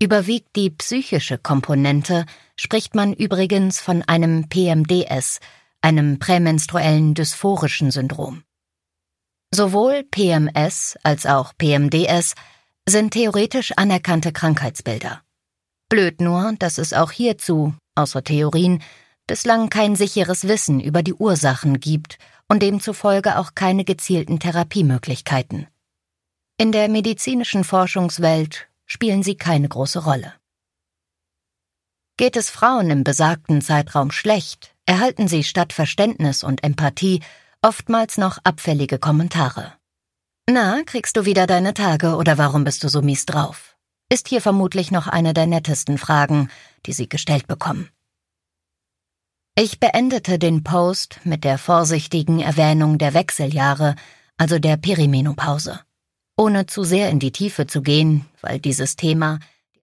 Überwiegt die psychische Komponente, spricht man übrigens von einem PMDS, einem prämenstruellen dysphorischen Syndrom. Sowohl PMS als auch PMDS sind theoretisch anerkannte Krankheitsbilder. Blöd nur, dass es auch hierzu, außer Theorien, bislang kein sicheres Wissen über die Ursachen gibt und demzufolge auch keine gezielten Therapiemöglichkeiten. In der medizinischen Forschungswelt spielen sie keine große Rolle. Geht es Frauen im besagten Zeitraum schlecht, erhalten sie statt Verständnis und Empathie oftmals noch abfällige Kommentare. »Na, kriegst du wieder deine Tage oder warum bist du so mies drauf?« ist hier vermutlich noch eine der nettesten Fragen, die sie gestellt bekommen. Ich beendete den Post mit der vorsichtigen Erwähnung der Wechseljahre, also der Perimenopause. Ohne zu sehr in die Tiefe zu gehen, weil dieses Thema